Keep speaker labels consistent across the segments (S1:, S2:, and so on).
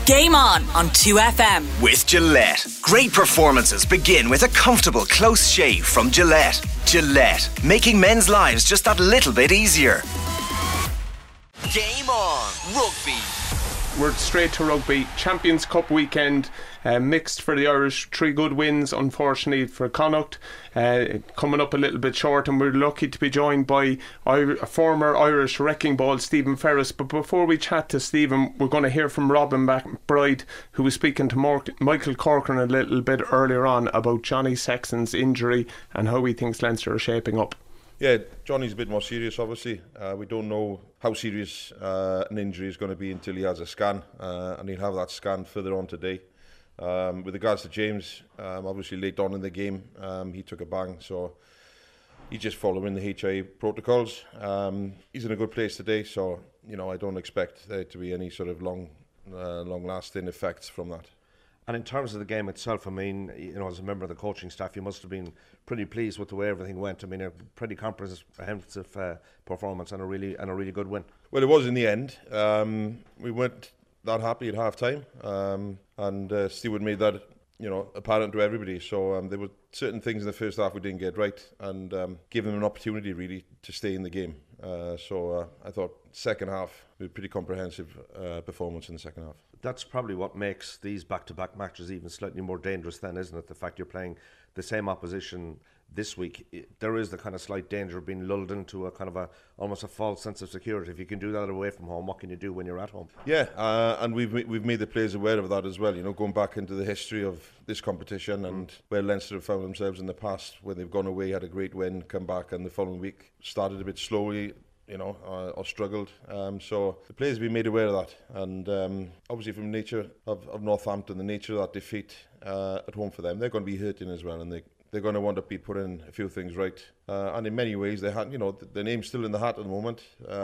S1: Game On 2FM.
S2: With Gillette. Great performances begin with a comfortable, close shave from Gillette. Gillette, making men's lives just that little bit easier. Game On Rugby.
S3: We're straight to rugby. Champions Cup weekend, mixed for the Irish. 3 good wins, unfortunately, for Connacht. Coming up a little bit short, and we're lucky to be joined by a former Irish wrecking ball, Stephen Ferris. But before we chat to Stephen, we're going to hear from Robin McBride, who was speaking to Michael Corcoran a little bit earlier on about Johnny Sexton's injury and how he thinks Leinster are shaping up.
S4: Yeah, Johnny's a bit more serious, obviously. We don't know how serious an injury is going to be until he has a scan, and he'll have that scan further on today. With regards to James, obviously late on in the game, he took a bang, so he's just following the HIA protocols. He's in a good place today, so I don't expect there to be any sort of long-lasting effects from that.
S5: And in terms of the game itself, I mean, as a member of the coaching staff, you must have been pretty pleased with the way everything went. I mean, a pretty comprehensive performance and a really good win. Well,
S4: it was in the end. We weren't that happy at half time, and Stewart made that apparent to everybody. So there were certain things in the first half we didn't get right, and gave them an opportunity really to stay in the game. So I thought second half was a pretty comprehensive performance in the second half.
S5: That's probably what makes these back-to-back matches even slightly more dangerous then, isn't it? The fact you're playing the same opposition this week. There is the kind of slight danger of being lulled into a kind of almost a false sense of security. If you can do that away from home, what can you do when you're at home?
S4: Yeah, and we've made the players aware of that as well. Going back into the history of this competition and where Leinster have found themselves in the past, where they've gone away, had a great win, come back, and the following week started a bit slowly. Or struggled. So the players have been made aware of that. And obviously from the nature of Northampton, the nature of that defeat at home for them, they're going to be hurting as well. And they're going to want to be putting a few things right. And in many ways, they had, the name's still in the hat at the moment.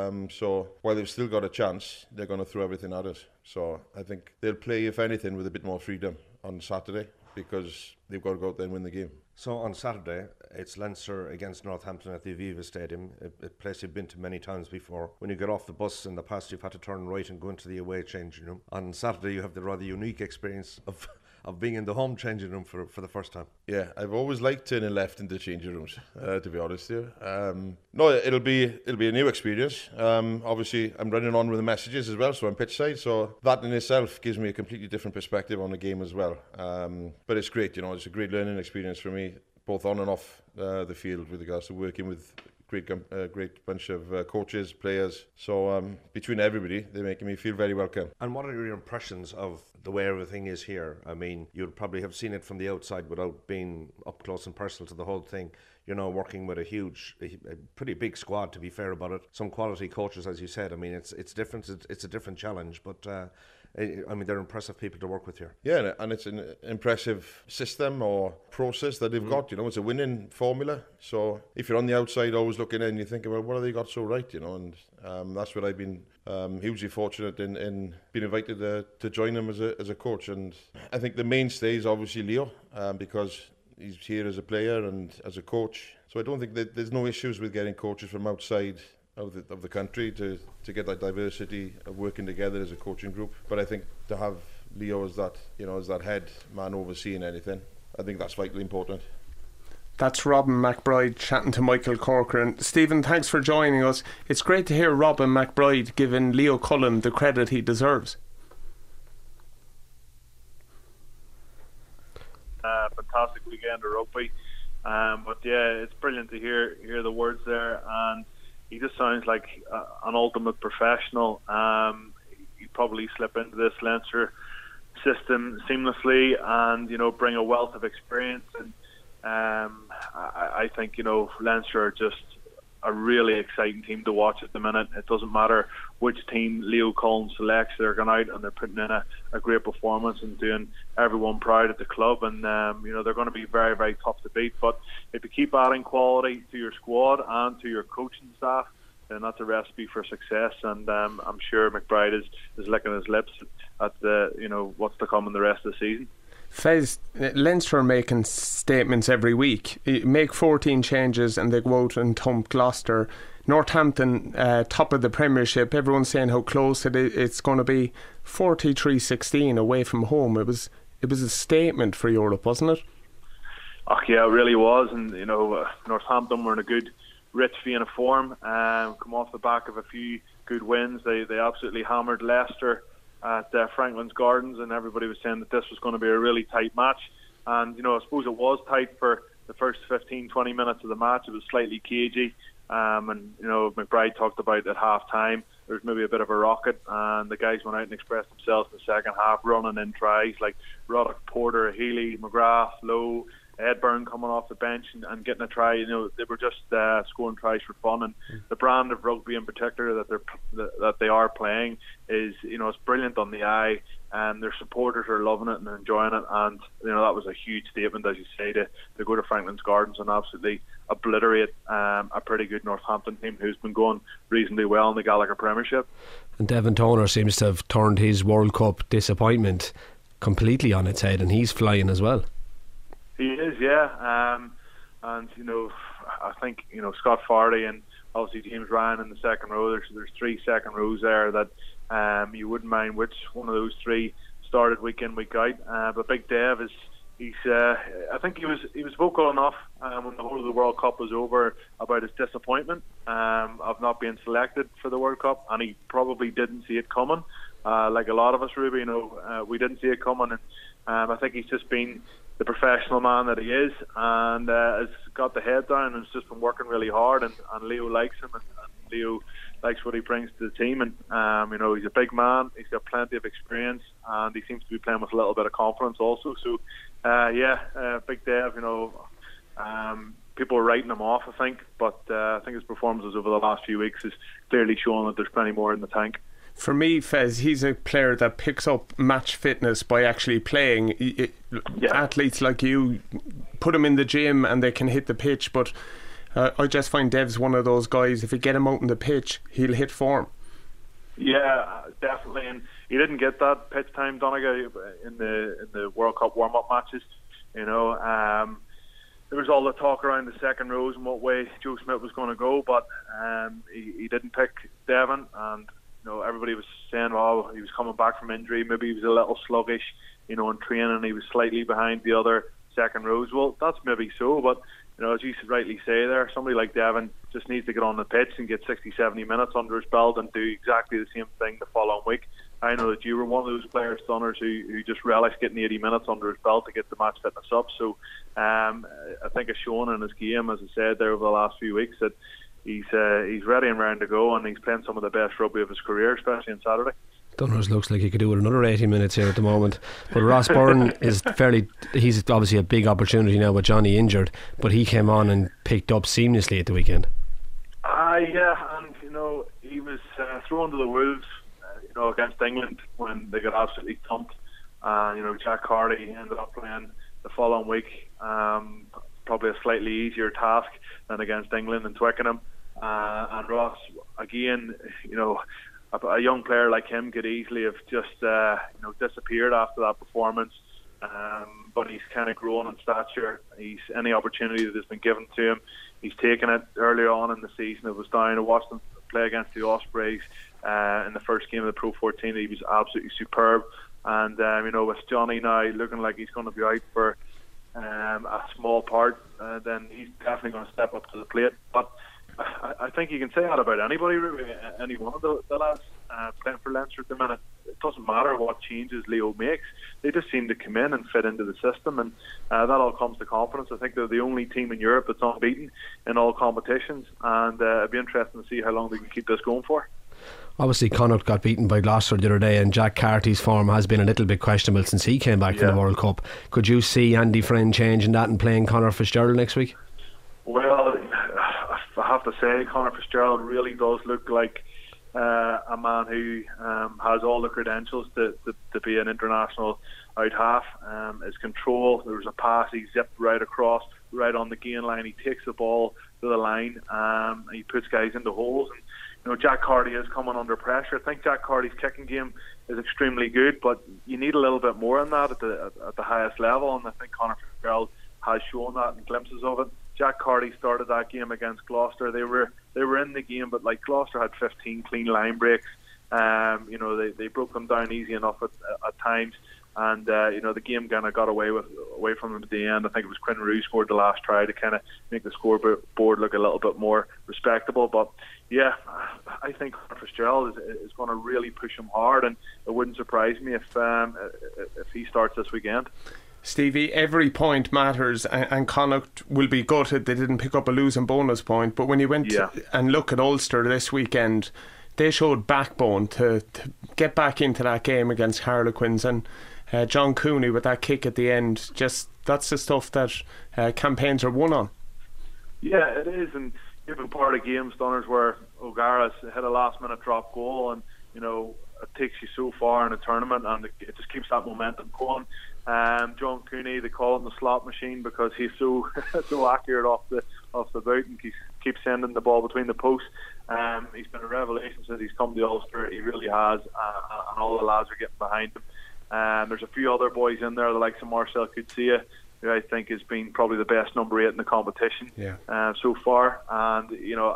S4: So while they've still got a chance, they're going to throw everything at us. So I think they'll play, if anything, with a bit more freedom on Saturday, because they've got to go out there and win the game.
S5: So on Saturday, it's Leinster against Northampton at the Aviva Stadium, a place you've been to many times before. When you get off the bus in the past, you've had to turn right and go into the away changing room. On Saturday, you have the rather unique experience of being in the home changing room for the first time.
S4: Yeah, I've always liked turning left into changing rooms, to be honest with you. No, it'll be a new experience. Obviously, I'm running on with the messages as well, so I'm pitch side, so that in itself gives me a completely different perspective on the game as well. But it's great, it's a great learning experience for me, both on and off the field, with regards to working with great bunch of coaches, players. So between everybody, they're making me feel very welcome.
S5: And what are your impressions of the way everything is here? I mean, you'd probably have seen it from the outside without being up close and personal to the whole thing. Working with a pretty big squad, to be fair about it. Some quality coaches, as you said. I mean, it's different. It's a different challenge, but they're impressive people to work with here.
S4: Yeah, and it's an impressive system or process that they've got. It's a winning formula. So if you're on the outside, always looking in, you think, well, what have they got so right? And that's what I've been hugely fortunate in being invited to join them as a coach. And I think the mainstay is obviously Leo, because he's here as a player and as a coach. So I don't think that there's no issues with getting coaches from outside of the country to get that diversity of working together as a coaching group. But I think to have Leo as that head man overseeing anything, I think that's vitally important.
S3: That's Robin McBride chatting to Michael Corcoran. Stephen, thanks for joining us. It's great to hear Robin McBride giving Leo Cullen the credit he deserves.
S6: Fantastic weekend of rugby, but yeah, it's brilliant to hear the words there, and he just sounds like an ultimate professional. He'd probably slip into this Leinster system seamlessly, and bring a wealth of experience. And I think Leinster are just a really exciting team to watch at the minute. It doesn't matter which team Leo Cullen selects, they're going out and they're putting in a great performance and doing everyone proud at the club. And they're going to be very, very tough to beat. But if you keep adding quality to your squad and to your coaching staff, then that's a recipe for success. And I'm sure McBride is licking his lips at what's to come in the rest of the season.
S3: Fez, Leinster are making statements every week. Make 14 changes and they go out and thump Gloucester. Northampton, top of the Premiership. Everyone's saying how close it's going to be. 43-16 away from home. It was a statement for Europe, wasn't it?
S6: Oh yeah, it really was. And Northampton were in a good, rich vein of form. Come off the back of a few good wins. They absolutely hammered Leicester at Franklin's Gardens, and everybody was saying that this was going to be a really tight match. And I suppose it was tight for the first 15-20 minutes of the match. It was slightly cagey. And McBride talked about at half time there was maybe a bit of a rocket, and the guys went out and expressed themselves in the second half, running in tries like Roddick, Porter, Healy, McGrath, Lowe, Ed Byrne coming off the bench and getting a try. They were just scoring tries for fun, and the brand of rugby in particular that they are playing is it's brilliant on the eye, and their supporters are loving it and enjoying it. And that was a huge statement, as you say, to go to Franklin's Gardens and absolutely obliterate a pretty good Northampton team who's been going reasonably well in the Gallagher Premiership.
S7: And Devin Toner seems to have turned his World Cup disappointment completely on its head, and he's flying as well.
S6: He is, yeah. And I think Scott Fardy and obviously James Ryan in the second row. There's 3 second rows there that you wouldn't mind which one of those 3 started week in, week out. But Big Dev I think he was vocal enough when the whole of the World Cup was over about his disappointment of not being selected for the World Cup, and he probably didn't see it coming. Like a lot of us, Ruby, we didn't see it coming, and I think he's just been the professional man that he is, and has got the head down and has just been working really hard, and Leo likes him, and Leo likes what he brings to the team, and he's a big man, he's got plenty of experience, and he seems to be playing with a little bit of confidence also. So Big Dev, people are writing him off, I think, but I think his performances over the last few weeks is clearly showing that there's plenty more in the tank.
S3: For me, Fez, he's a player that picks up match fitness by actually playing. Athletes like you, put him in the gym and they can hit the pitch, but I just find Dev's one of those guys, if you get him out on the pitch, he'll hit form. Yeah,
S6: definitely, and he didn't get that pitch time, Donegal, in the World Cup warm-up matches. There was all the talk around the second rows and what way Joe Schmidt was going to go, but he didn't pick Devon, and everybody was saying, he was coming back from injury, maybe he was a little sluggish, in training, he was slightly behind the other second rows. Well, that's maybe so, but as you rightly say there, somebody like Devon just needs to get on the pitch and get 60-70 minutes under his belt and do exactly the same thing the following week. I know that you were one of those players, Dunners, who just relished getting 80 minutes under his belt to get the match fitness up. So I think it's shown in his game, as I said there over the last few weeks, that he's ready and round to go, and he's playing some of the best rugby of his career, especially on Saturday.
S7: Dunners looks like he could do it another 80 minutes here at the moment, but Ross Byrne he's obviously a big opportunity now with Johnny injured, but he came on and picked up seamlessly at the weekend.
S6: Yeah, and he was thrown to the wolves against England when they got absolutely thumped. Jack Hardy ended up playing the following week, probably a slightly easier task than against England and Twickenham, and Ross again, a young player like him could easily have just disappeared after that performance, but he's kind of grown in stature. Any opportunity that has been given to him, he's taken it. Earlier on in the season, it was down. I watched him play against the Ospreys in the first game of the Pro 14. He was absolutely superb, and with Johnny now looking like he's going to be out for a small part, then he's definitely going to step up to the plate. But I think you can say that about anybody, any one of the lads playing for Leinster at the minute. It doesn't matter what changes Leo makes, they just seem to come in and fit into the system, and that all comes to confidence. I think they're the only team in Europe that's unbeaten in all competitions, and it'd be interesting to see how long they can keep this going for.
S7: Obviously Connacht got beaten by Gloucester the other day, and Jack Carty's form has been a little bit questionable since he came back from the World Cup. Could you see Andy Friend changing that and playing Conor Fitzgerald next week?
S6: Well, I have to say Conor Fitzgerald really does look like a man who has all the credentials to be an international out half. His control, there was a pass, he zipped right across, right on the gain line, he takes the ball to the line, and he puts guys into holes, and Jack Carty is coming under pressure. I think Jack Carty's kicking game is extremely good, but you need a little bit more in that at the highest level, and I think Conor Fitzgerald has shown that in glimpses of it. Jack Carty started that game against Gloucester. They were in the game, but like Gloucester had 15 clean line breaks. They broke them down easy enough at times, and the game kind of got away from them at the end. I think it was Quinn Roux scored the last try to kind of make the scoreboard look a little bit more respectable. But yeah, I think Fitzgerald is going to really push him hard, and it wouldn't surprise me if he starts this weekend.
S3: Stevie, every point matters, and Connacht will be gutted they didn't pick up a losing bonus point. But when you went and look at Ulster this weekend, they showed backbone to get back into that game against Harlequins, and John Cooney with that kick at the end, just that's the stuff that campaigns are won on.
S6: Yeah, it is, and you've been part of games, Dunners, where O'Gara's hit a last minute drop goal, and it takes you so far in a tournament, and it just keeps that momentum going. John Cooney, they call it the slot machine because he's so accurate off the boot and keeps sending the ball between the posts. He's been a revelation since he's come to Ulster. He really has, and all the lads are getting behind him. There's a few other boys in there, the likes of Marcel Coetzee, who I think has been probably the best number 8 in the competition so far. And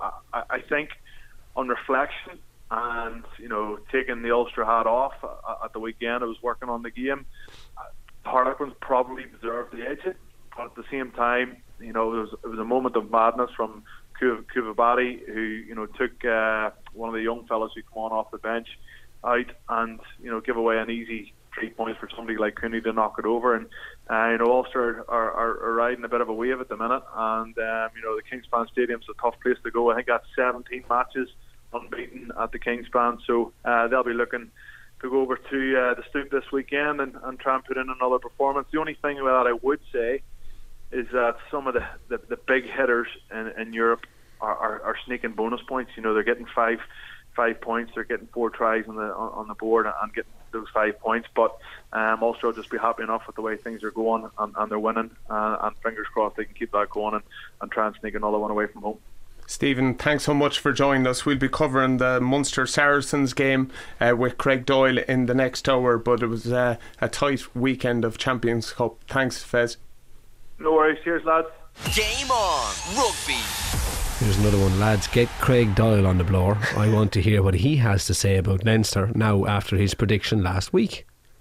S6: I think on reflection and taking the Ulster hat off at the weekend, I was working on the game. Harlequins probably deserved the edge, but at the same time, it was a moment of madness from Kuvabati, who took one of the young fellas who come on off the bench out and give away an easy 3 points for somebody like Cooney to knock it over. And Ulster are riding a bit of a wave at the minute, and the Kingspan Stadium's a tough place to go. I think that's 17 matches unbeaten at the Kingspan, so they'll be looking to go over to the Stoop this weekend and try and put in another performance. The only thing that I would say is that some of the big hitters in Europe are sneaking bonus points. They're getting five points, they're getting 4 tries on the board and getting those 5 points. But Ulster will just be happy enough with the way things are going, and they're winning, and fingers crossed they can keep that going and try and sneak another one away from home.
S3: Stephen, thanks so much for joining us. We'll be covering the Munster Saracens game with Craig Doyle in the next hour, but it was a tight weekend of Champions Cup. Thanks, Fez.
S6: No worries. Cheers, lads.
S2: Game on rugby.
S7: Here's another one, lads. Get Craig Doyle on the blower. I want to hear what he has to say about Leinster now after his prediction last week.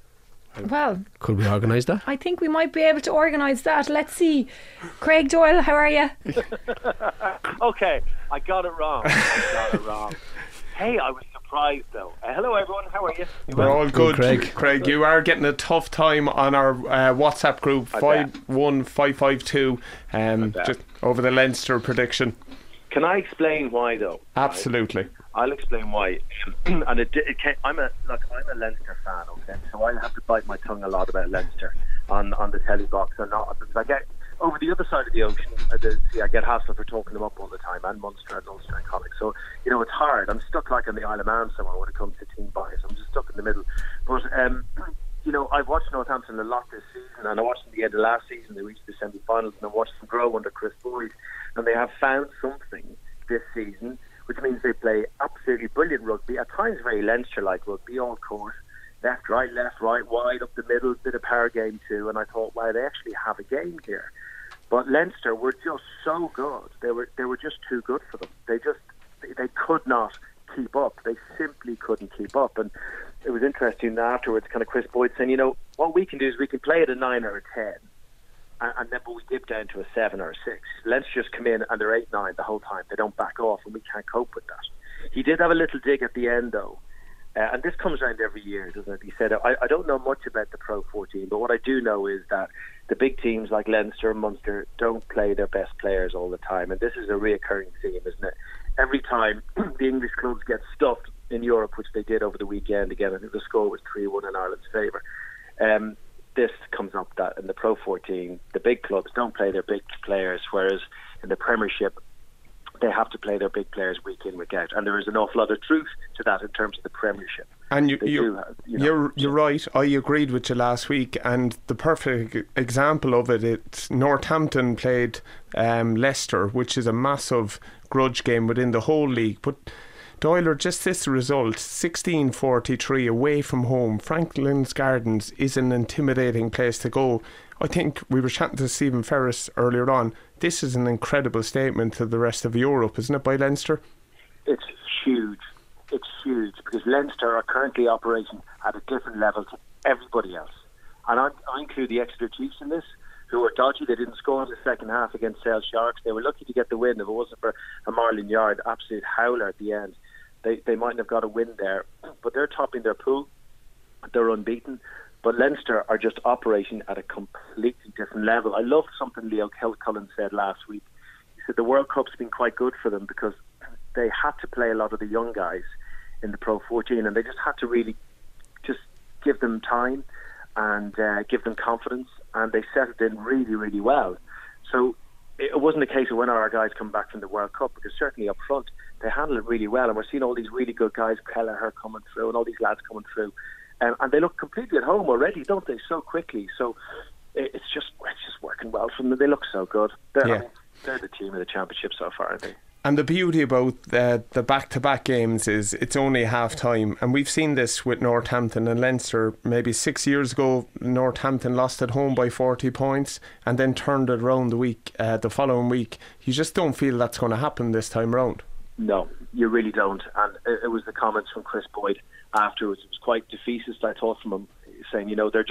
S8: Well,
S7: could we organise that?
S8: I think we might be able to organise that. Let's see. Craig Doyle, how are you?
S9: Okay, I got it wrong. Hey, I was surprised though. Hello everyone, how are you?
S3: We're all good, Craig. You are getting a tough time on our WhatsApp group 51552 just over the Leinster prediction.
S9: Can I explain why though?
S3: Absolutely.
S9: Right? I'll explain why. And I'm a Leinster fan, okay? So I have to bite my tongue a lot about Leinster on the telly box or not, because I get over the other side of the ocean. I get hassled for talking them up all the time, and Munster and Ulster and Connacht. So it's hard. I'm stuck like on the Isle of Man somewhere when it comes to team bias. I'm just stuck in the middle. But I've watched Northampton a lot this season, and I watched them at the end of last season. They reached the semi-finals, and I watched them grow under Chris Boyd, and they have found something this season, which means they play absolutely brilliant rugby, at times very Leinster-like rugby, all court, left, right, wide, up the middle, bit of power game too, and I thought, wow, they actually have a game here. But Leinster were just so good. They were just too good for them. They could not keep up. They simply couldn't keep up. And it was interesting afterwards, kind of Chris Boyd saying, what we can do is we can play at a 9 or a 10, and then we dip down to a 7 or a 6. Leinster just come in and they're 8-9 the whole time. They don't back off, and we can't cope with that. He did have a little dig at the end though, and this comes around every year, doesn't it? He said, I don't know much about the Pro 14, but what I do know is that the big teams like Leinster and Munster don't play their best players all the time, and this is a reoccurring theme, isn't it? Every time the English clubs get stuffed in Europe, which they did over the weekend again, I think the score was 3-1 in Ireland's favour. This comes up that in the Pro 14, the big clubs don't play their big players, whereas in the Premiership, they have to play their big players week in, week out. And there is an awful lot of truth to that in terms of the Premiership.
S3: And you're right. I agreed with you last week, and the perfect example of it's Northampton played Leicester, which is a massive grudge game within the whole league. But Doyle, just this result, 16-43 away from home. Franklin's Gardens is an intimidating place to go. I think we were chatting to Stephen Ferris earlier on. This is an incredible statement to the rest of Europe, isn't it, by Leinster?
S10: It's huge. It's huge because Leinster are currently operating at a different level to everybody else. And I include the Exeter Chiefs in this, who were dodgy. They didn't score in the second half against Sale Sharks. They were lucky to get the win. If it wasn't for a Marlon Yard absolute howler at the end, they mightn't have got a win there. But they're topping their pool. They're unbeaten. But Leinster are just operating at a completely different level. I loved something Leo Cullen said last week. He said the World Cup's been quite good for them because they had to play a lot of the young guys in the Pro 14, and they just had to really just give them time and give them confidence, and they settled in really, really well. So it wasn't a case of when our guys come back from the World Cup, because certainly up front they handled it really well, and we're seeing all these really good guys, Kelleher coming through and all these lads coming through. And they look completely at home already, don't they, so quickly. So it's just working well for them. They look so good. They're the team of the championship so far, I think.
S3: And the beauty about the back-to-back games is it's only half-time. And we've seen this with Northampton and Leinster. Maybe 6 years ago, Northampton lost at home by 40 points and then turned it around the following week. You just don't feel that's going to happen this time round.
S10: No, you really don't. And it was the comments from Chris Boyd afterwards. It was quite defeatist, I thought, from him, saying,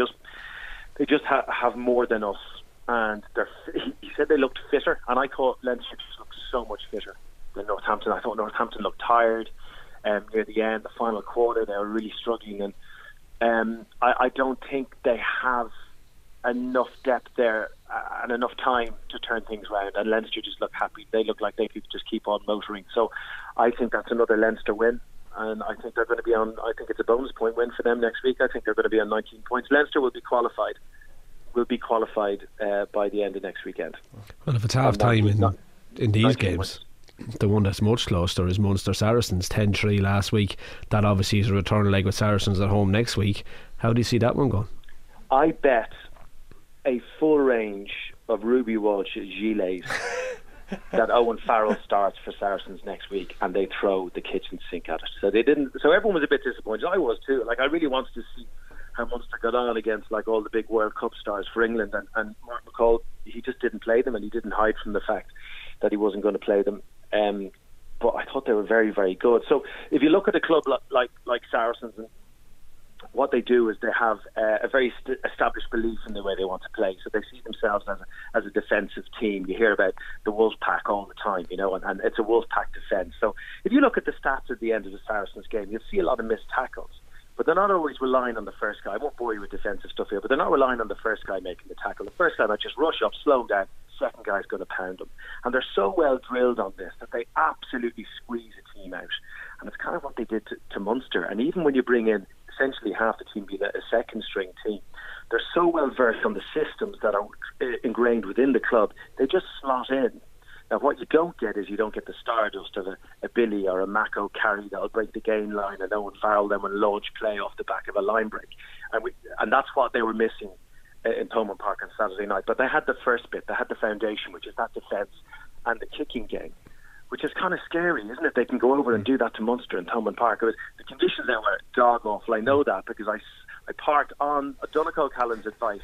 S10: they just have more than us. And he said they looked fitter, and I thought Leinster just looked so much fitter than Northampton. I thought Northampton looked tired near the end, the final quarter. They were really struggling, and I don't think they have enough depth there and enough time to turn things around. And Leinster just look happy. They look like they could just keep on motoring. So I think that's another Leinster win. And I think they're going to be on. I think it's a bonus point win for them next week. I think they're going to be on 19 points. Leinster will be qualified. By the end of next weekend.
S7: Well, if it's half time in these games, the one that's much closer is Munster Saracens 10-3 last week. That obviously is a return leg with Saracens at home next week. How do you see that one going?
S10: I bet a full range of Ruby Walsh gilets that Owen Farrell starts for Saracens next week, and they throw the kitchen sink at it. So they didn't. So everyone was a bit disappointed. I was too. Like, I really wanted to see how Munster got on against like all the big World Cup stars for England, and Mark McCall, he just didn't play them, and he didn't hide from the fact that he wasn't going to play them. But I thought they were very, very good. So if you look at a club like Saracens, and what they do is they have a very established belief in the way they want to play. So they see themselves as a defensive team. You hear about the Wolfpack all the time, and it's a Wolfpack defence. So if you look at the stats at the end of the Saracens game, you'll see a lot of missed tackles. But they're not always relying on the first guy. I won't bore you with defensive stuff here, but they're not relying on the first guy making the tackle. The first guy might just rush up, slow him down. Second guy's going to pound them. And they're so well drilled on this that they absolutely squeeze a team out. And it's kind of what they did to Munster. And even when you bring in essentially half the team being a second string team, they're so well versed on the systems that are ingrained within the club, they just slot in. Now, what you don't get is you don't get the stardust of a Billy or a Mako carry that'll break the gain line and Owen Farrell then will launch play off the back of a line break. And that's what they were missing in Thomond Park on Saturday night. But they had the first bit, they had the foundation, which is that defence and the kicking game, which is kind of scary, isn't it? They can go over and do that to Munster in Thomond Park. The conditions there were dog awful. I know that because I parked on Donegal Callan's advice.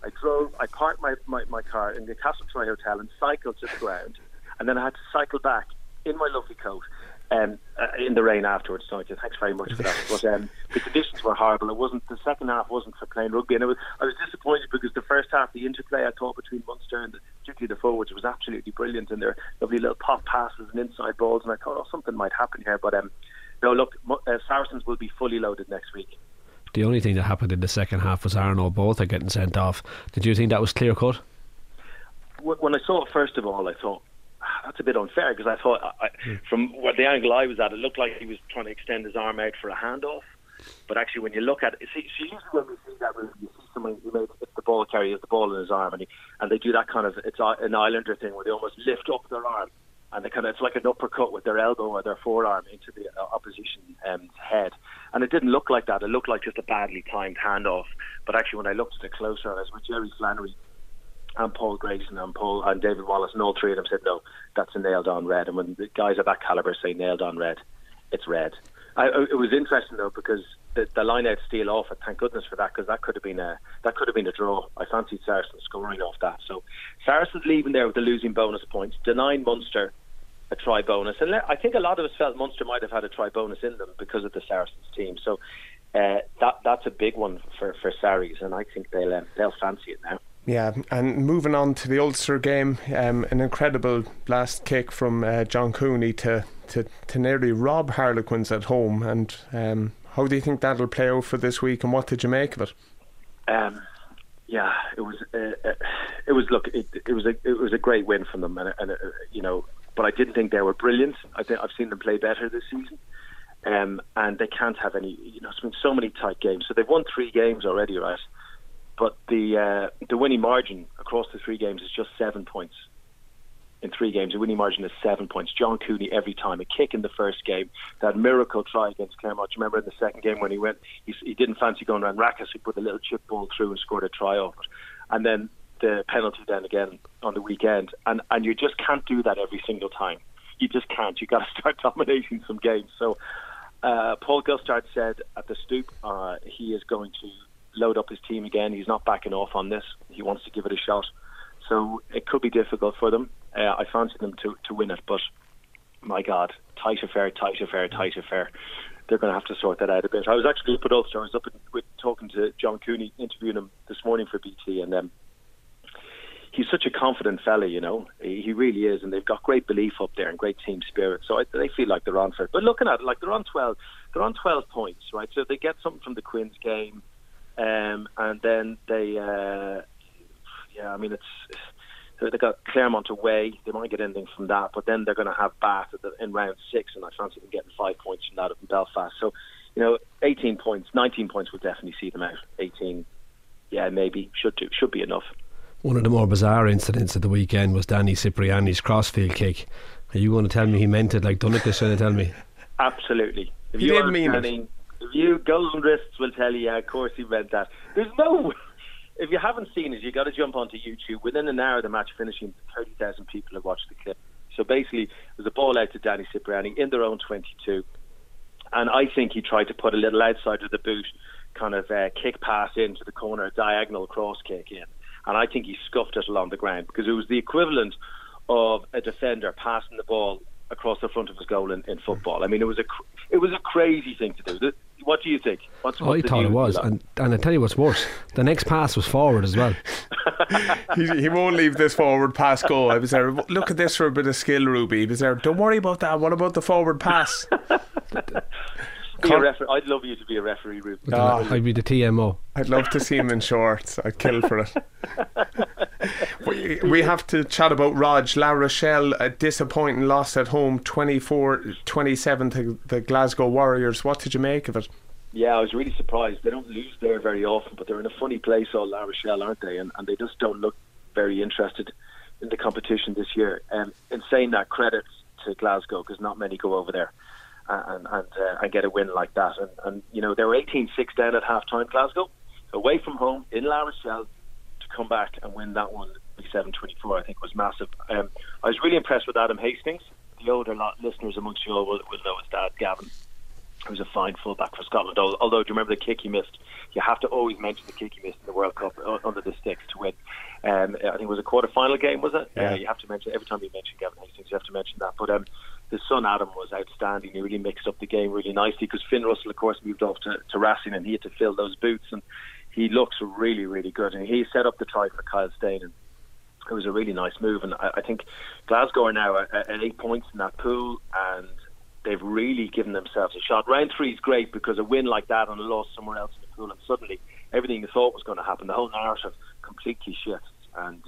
S10: I parked my car in the Castletroy Hotel and cycled to the ground. And then I had to cycle back in my lovely coat in the rain afterwards. So thanks very much for that. But the conditions were horrible. The second half wasn't for playing rugby, and I was disappointed because the first half, the interplay I thought between Munster and particularly the forwards was absolutely brilliant, and their lovely little pop passes and inside balls. And I thought, something might happen here. But no, look, Saracens will be fully loaded next week.
S7: The only thing that happened in the second half was Arno Botha getting sent off. Did you think that was clear cut?
S10: When I saw it, first of all, I thought, that's a bit unfair, because I thought from the angle I was at, it looked like he was trying to extend his arm out for a handoff. But actually, when you look at it, usually when we see that, you see someone who made the ball carrier has the ball in his arm, and they do that kind of, it's an Islander thing where they almost lift up their arm, and they it's like an uppercut with their elbow or their forearm into the opposition head. And it didn't look like that. It looked like just a badly timed handoff. But actually, when I looked at it closer, I was with Jerry Flannery and Paul Grayson and David Wallace, and all three of them said, no, that's a nailed-on red. And when the guys of that calibre say nailed-on red, it's red. It was interesting though, because the line out steal off it. Thank goodness for that, because that could have been a draw. I fancied Saracens scoring off that. So Saracens leaving there with the losing bonus points, denying Munster a try bonus, and I think a lot of us felt Munster might have had a try bonus in them because of the Saracens team. So that's a big one for Sarries, and I think they'll fancy it now.
S3: Yeah, and moving on to the Ulster game, an incredible last kick from John Cooney to nearly rob Harlequins at home. And how do you think that'll play out for this week, and what did you make of it?
S10: Yeah, it was. It was a great win from them, and you know, but I didn't think they were brilliant. I've seen them play better this season, and they can't have any. You know, it's been so many tight games. So they've won 3 games already, right? But the winning margin across the 3 games is just 7 points. In 3 games, the winning margin is 7 points. John Cooney every time, a kick in the first game, that miracle try against Claremont. Do you remember in the second game when he didn't fancy going around Rackus, he put a little chip ball through and scored a try off it. And then the penalty then again on the weekend. And you just can't do that every single time. You just can't. You've got to start dominating some games. So Paul Gustard said at the Stoop he is going to load up his team again. He's not backing off on this. He wants to give it a shot. So it could be difficult for them. I fancy them to win it, but my God, tight affair. They're going to have to sort that out a bit. I was actually up at Ulster. I was up talking to John Cooney, interviewing him this morning for BT, and he's such a confident fella, you know. He really is, and they've got great belief up there and great team spirit. So they feel like they're on for it. But looking at it, like they're on 12 points, right? So they get something from the Quins game, and then they, they got Claremont away. They might get anything from that, but then they're going to have Bath in round 6, and I fancy them getting 5 points from that up in Belfast. So, you know, 18 points, 19 points will definitely see them out. 18, yeah, maybe should be enough.
S7: One of the more bizarre incidents of the weekend was Danny Cipriani's crossfield kick. Are you going to tell me he meant it like Dunnett is trying to tell me?
S10: Absolutely.
S3: He didn't mean it.
S10: If you golden wrists will tell you, yeah, of course he meant that. There's no... If you haven't seen it, you got to jump onto YouTube. Within an hour of the match finishing, 30,000 people have watched the clip. So basically, there's a ball out to Danny Cipriani in their own 22, and I think he tried to put a little outside of the boot kind of kick pass into the corner, diagonal cross kick in, and I think he scuffed it along the ground, because it was the equivalent of a defender passing the ball across the front of his goal in football. I mean, it was a crazy thing to do. What do you think?
S7: I thought it was, and I tell you what's worse, the next pass was forward as well.
S3: he won't leave this forward pass go. I was there, look at this for a bit of skill, Ruby. He was there, don't worry about that, what about the forward pass?
S10: I'd love you to be a referee, Ruby.
S7: I'd be the TMO.
S3: I'd love to see him in shorts. I'd kill for it. We have to chat about Rog. La Rochelle, a disappointing loss at home, 24-27 to the Glasgow Warriors. What did you make of it?
S10: Yeah, I was really surprised. They don't lose there very often, but they're in a funny place, all La Rochelle, aren't they? And they just don't look very interested in the competition this year. In saying that, credits to Glasgow, because not many go over there and get a win like that. And you know, they were 18-6 down at half-time, Glasgow, away from home in La Rochelle, to come back and win that one 7-24, I think, was massive. I was really impressed with Adam Hastings. The older listeners amongst you all will know his dad, Gavin, who was a fine fullback for Scotland. Although, do you remember the kick he missed? You have to always mention the kick he missed in the World Cup under the sticks to win. I think it was a quarter-final game, was it?
S3: Yeah.
S10: You have to mention, every time you mention Gavin Hastings, you have to mention that. But his son Adam was outstanding. He really mixed up the game really nicely, because Finn Russell, of course, moved off to Racing, and he had to fill those boots, and he looks really, really good. And he set up the try for Kyle Steyn, and it was a really nice move. And I think Glasgow are now at 8 points in that pool, and they've really given themselves a shot. Round 3 is great, because a win like that and a loss somewhere else in the pool, and suddenly everything you thought was going to happen, the whole narrative completely shifts. And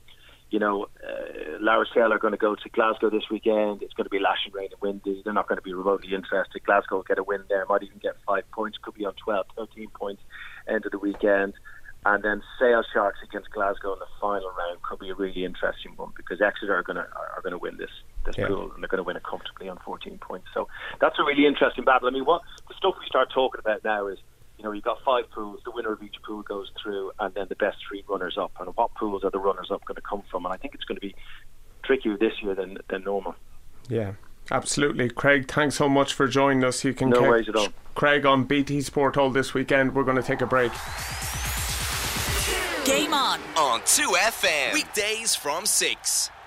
S10: La Rochelle are going to go to Glasgow this weekend. It's going to be lashing rain and windy. They're not going to be remotely interested. Glasgow will get a win there, might even get 5 points, could be on 12, 13 points end of the weekend. And then Sale Sharks against Glasgow in the final round could be a really interesting one, because Exeter are going to win this pool, and they're going to win it comfortably on 14 points. So that's a really interesting battle. I mean, what the stuff we start talking about now is, you know, you've got 5 pools, the winner of each pool goes through, and then the best 3 runners up. And what pools are the runners up going to come from? And I think it's going to be trickier this year than normal.
S3: Yeah. Absolutely. Craig, thanks so much for joining us. You can
S10: No
S3: catch
S10: worries at all.
S3: Craig on BT Sport all this weekend. We're going to take a break.
S1: Game on.
S2: On 2FM. Weekdays from 6.